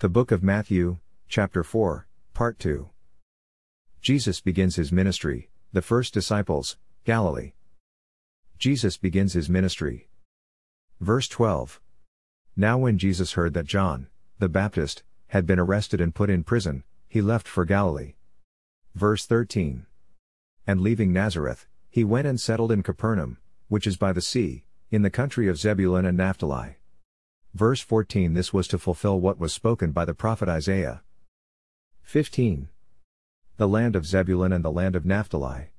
The Book of Matthew, Chapter 4, Part 2. Jesus begins his ministry, the first disciples, Galilee. Jesus begins his ministry. Verse 12. Now when Jesus heard that John, the Baptist, had been arrested and put in prison, he left for Galilee. Verse 13. And leaving Nazareth, he went and settled in Capernaum, which is by the sea, in the country of Zebulun and Naphtali. Verse 14. This was to fulfill what was spoken by the prophet Isaiah. 15. The land of Zebulun and the land of Naphtali.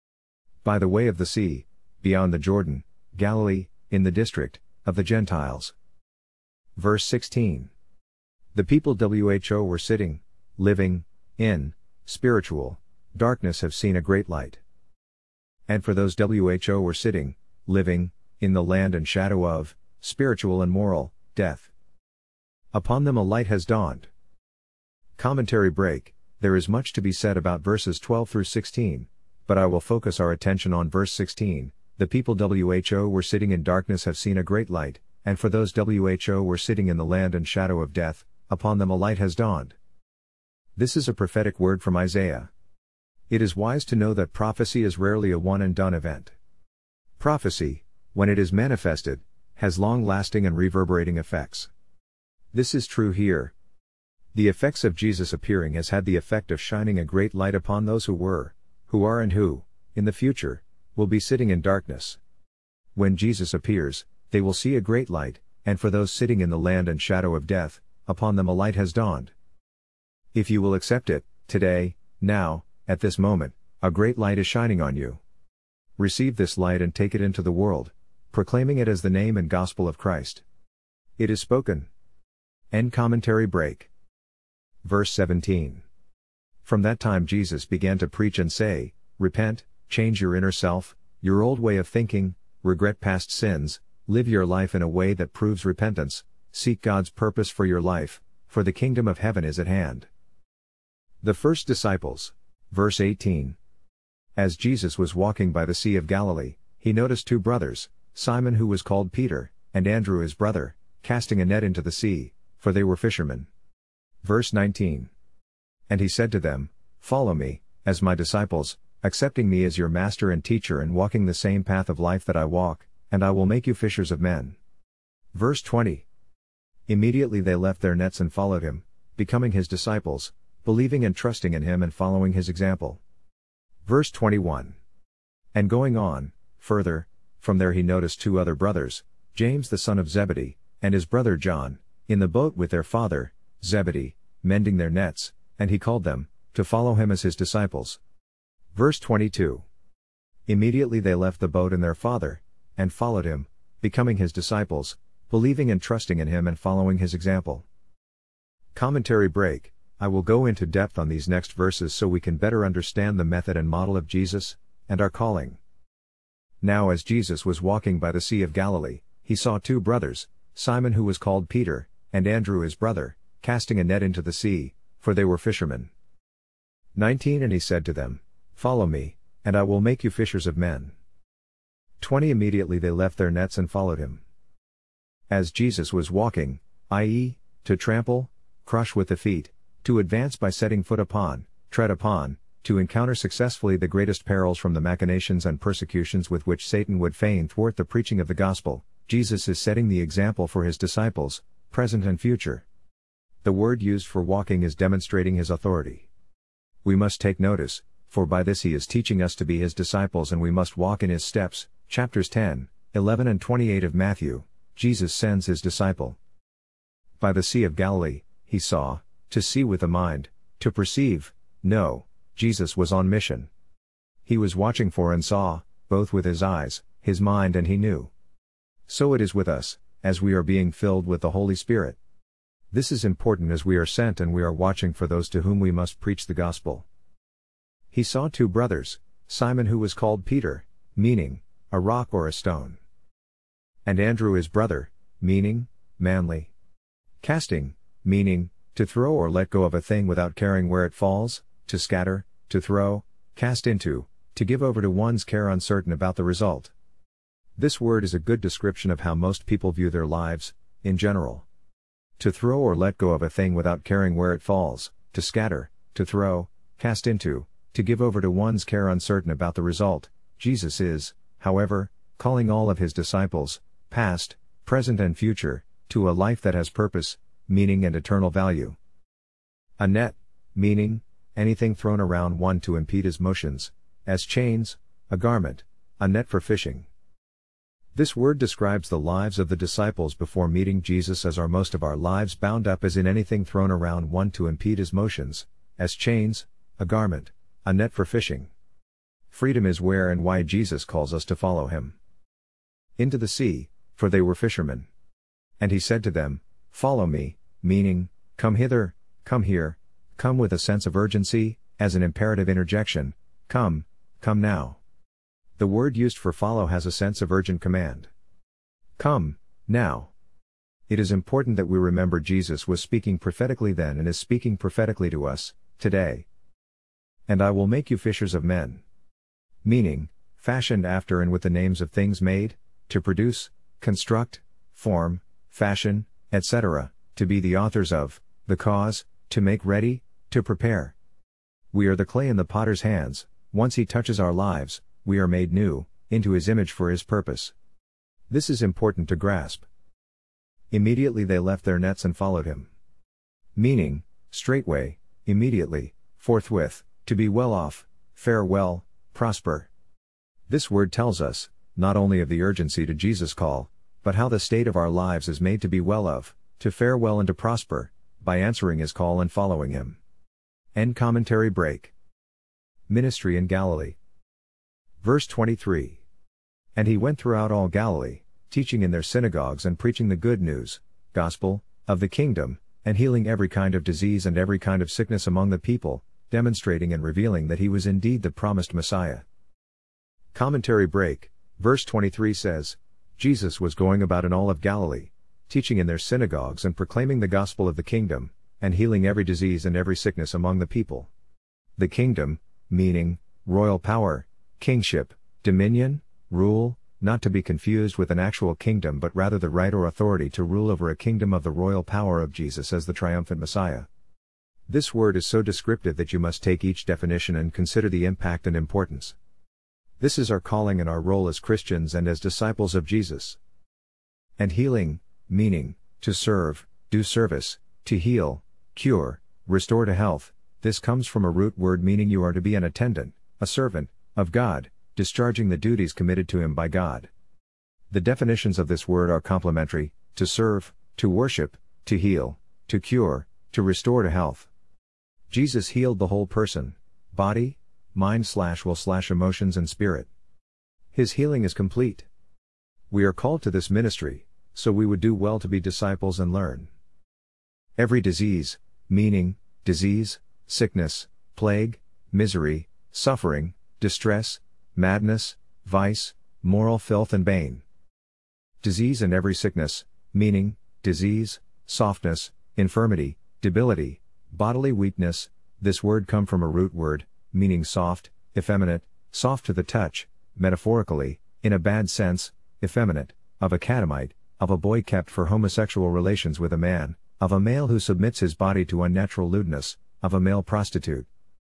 By the way of the sea, beyond the Jordan, Galilee, in the district of the Gentiles. Verse 16. The people who were sitting, living, in spiritual darkness have seen a great light. And for those who were sitting, living, in the land and shadow of spiritual and moral death, upon them a light has dawned. Commentary break. There is much to be said about verses 12 through 16, but I will focus our attention on verse 16. The people who were sitting in darkness have seen a great light, and for those who were sitting in the land and shadow of death, upon them a light has dawned. This is a prophetic word from Isaiah. It is wise to know that prophecy is rarely a one-and-done event. Prophecy, when it is manifested, has long-lasting and reverberating effects. This is true here. The effects of Jesus appearing has had the effect of shining a great light upon those who were, who are and who, in the future, will be sitting in darkness. When Jesus appears, they will see a great light, and for those sitting in the land and shadow of death, upon them a light has dawned. If you will accept it, today, now, at this moment, a great light is shining on you. Receive this light and take it into the world, proclaiming it as the name and gospel of Christ. It is spoken. End commentary break. Verse 17. From that time Jesus began to preach and say, Repent, change your inner self, your old way of thinking, regret past sins, live your life in a way that proves repentance, seek God's purpose for your life, for the kingdom of heaven is at hand. The first disciples. Verse 18. As Jesus was walking by the Sea of Galilee, he noticed two brothers, Simon who was called Peter, and Andrew his brother, casting a net into the sea, for they were fishermen. Verse 19. And he said to them, Follow me, as my disciples, accepting me as your master and teacher and walking the same path of life that I walk, and I will make you fishers of men. Verse 20. Immediately they left their nets and followed him, becoming his disciples, believing and trusting in him and following his example. Verse 21. And going on, further, from there he noticed two other brothers, James the son of Zebedee, and his brother John, in the boat with their father, Zebedee, mending their nets, and he called them, to follow him as his disciples. Verse 22. Immediately they left the boat and their father, and followed him, becoming his disciples, believing and trusting in him and following his example. Commentary break. I will go into depth on these next verses so we can better understand the method and model of Jesus, and our calling. Now as Jesus was walking by the Sea of Galilee, he saw two brothers, Simon who was called Peter, and Andrew his brother, casting a net into the sea, for they were fishermen. 19. And he said to them, Follow me, and I will make you fishers of men. 20. Immediately they left their nets and followed him. As Jesus was walking, i.e., to trample, crush with the feet, to advance by setting foot upon, tread upon, to encounter successfully the greatest perils from the machinations and persecutions with which Satan would fain thwart the preaching of the gospel, Jesus is setting the example for his disciples, present and future. The word used for walking is demonstrating his authority. We must take notice, for by this he is teaching us to be his disciples and we must walk in his steps. Chapters 10, 11 and 28 of Matthew, Jesus sends his disciple. By the Sea of Galilee, he saw, to see with the mind, to perceive, know. Jesus was on mission. He was watching for and saw, both with his eyes, his mind and he knew. So it is with us, as we are being filled with the Holy Spirit. This is important as we are sent and we are watching for those to whom we must preach the gospel. He saw two brothers, Simon who was called Peter, meaning, a rock or a stone. And Andrew his brother, meaning, manly. Casting, meaning, to throw or let go of a thing without caring where it falls, to scatter, to throw, cast into, to give over to one's care uncertain about the result. This word is a good description of how most people view their lives, in general. to throw or let go of a thing without caring where it falls, to scatter, to throw, cast into, to give over to one's care uncertain about the result. Jesus is, however, calling all of his disciples, past, present and future, to a life that has purpose, meaning and eternal value. A net, meaning, anything thrown around one to impede his motions, as chains, a garment, a net for fishing. This word describes the lives of the disciples before meeting Jesus, as are most of our lives bound up as in anything thrown around one to impede his motions, as chains, a garment, a net for fishing. Freedom is where and why Jesus calls us to follow him. Into the sea, for they were fishermen. And he said to them, "Follow me," meaning, come hither, come here, come with a sense of urgency, as an imperative interjection, come now. The word used for follow has a sense of urgent command. Come, now. It is important that we remember Jesus was speaking prophetically then and is speaking prophetically to us, today. And I will make you fishers of men. Meaning, fashioned after and with the names of things made, to produce, construct, form, fashion, etc., to be the authors of, the cause, to make ready, to prepare. We are the clay in the potter's hands. Once he touches our lives, we are made new, into his image for his purpose. This is important to grasp. Immediately they left their nets and followed him. Meaning, straightway, immediately, forthwith, to be well off, fare well, prosper. This word tells us, not only of the urgency to Jesus' call, but how the state of our lives is made to be well of, to fare well and to prosper, by answering his call and following him. End commentary break. Ministry in Galilee. Verse 23. And he went throughout all Galilee, teaching in their synagogues and preaching the good news, gospel, of the kingdom, and healing every kind of disease and every kind of sickness among the people, demonstrating and revealing that he was indeed the promised Messiah. Commentary break. Verse 23 says, Jesus was going about in all of Galilee, teaching in their synagogues and proclaiming the gospel of the kingdom, and healing every disease and every sickness among the people. The kingdom, meaning, royal power, kingship, dominion, rule, not to be confused with an actual kingdom but rather the right or authority to rule over a kingdom of the royal power of Jesus as the triumphant Messiah. This word is so descriptive that you must take each definition and consider the impact and importance. This is our calling and our role as Christians and as disciples of Jesus. And healing, meaning, to serve, do service, to heal, cure, restore to health. This comes from a root word meaning you are to be an attendant, a servant, of God, discharging the duties committed to him by God. The definitions of this word are complementary: to serve, to worship, to heal, to cure, to restore to health. Jesus healed the whole person, body, mind/will/emotions and spirit. His healing is complete. We are called to this ministry, so we would do well to be disciples and learn. Every disease, meaning, disease, sickness, plague, misery, suffering, distress, madness, vice, moral filth and bane. Disease and every sickness, meaning, disease, softness, infirmity, debility, bodily weakness. This word come from a root word, meaning soft, effeminate, soft to the touch, metaphorically, in a bad sense, effeminate, of a catamite, of a boy kept for homosexual relations with a man, of a male who submits his body to unnatural lewdness, of a male prostitute.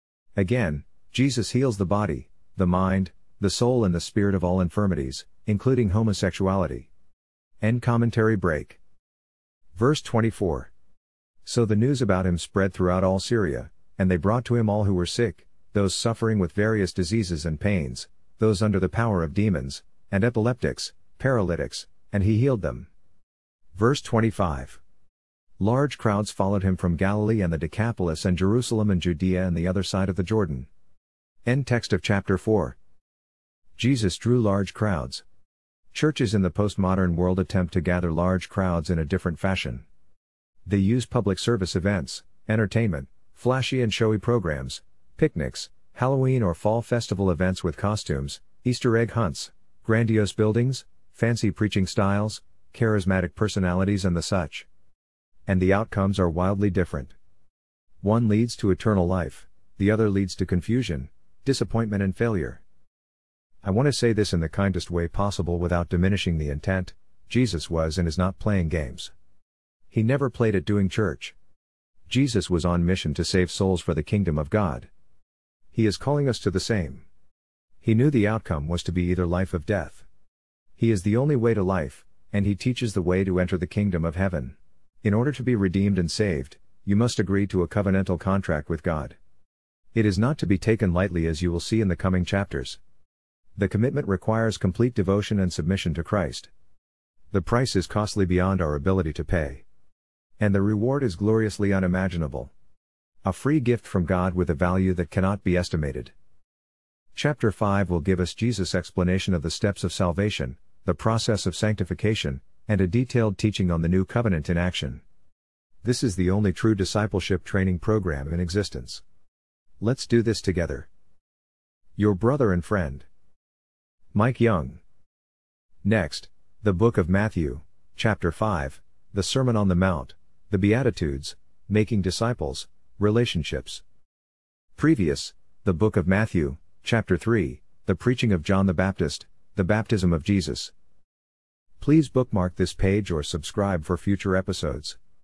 Again, Jesus heals the body, the mind, the soul and the spirit of all infirmities, including homosexuality. End commentary break. Verse 24. So the news about him spread throughout all Syria, and they brought to him all who were sick, those suffering with various diseases and pains, those under the power of demons, and epileptics, paralytics, and he healed them. Verse 25. Large crowds followed him from Galilee and the Decapolis and Jerusalem and Judea and the other side of the Jordan. End text of chapter 4. Jesus drew large crowds. Churches in the postmodern world attempt to gather large crowds in a different fashion. They use public service events, entertainment, flashy and showy programs, picnics, Halloween or fall festival events with costumes, Easter egg hunts, grandiose buildings, fancy preaching styles, charismatic personalities and the such. And the outcomes are wildly different. One leads to eternal life, the other leads to confusion, disappointment and failure. I want to say this in the kindest way possible without diminishing the intent: Jesus was and is not playing games. He never played at doing church. Jesus was on mission to save souls for the kingdom of God. He is calling us to the same. He knew the outcome was to be either life or death. He is the only way to life, and he teaches the way to enter the kingdom of heaven. In order to be redeemed and saved, you must agree to a covenantal contract with God. It is not to be taken lightly, as you will see in the coming chapters. The commitment requires complete devotion and submission to Christ. The price is costly beyond our ability to pay. And the reward is gloriously unimaginable. A free gift from God with a value that cannot be estimated. Chapter 5 will give us Jesus' explanation of the steps of salvation, the process of sanctification, and a detailed teaching on the new covenant in action. This is the only true discipleship training program in existence. Let's do this together. Your brother and friend, Mike Young. Next, the book of Matthew, chapter 5, the Sermon on the Mount, the Beatitudes, making disciples, relationships. Previous, the book of Matthew, chapter 3, the preaching of John the Baptist, the baptism of Jesus. Please bookmark this page or subscribe for future episodes.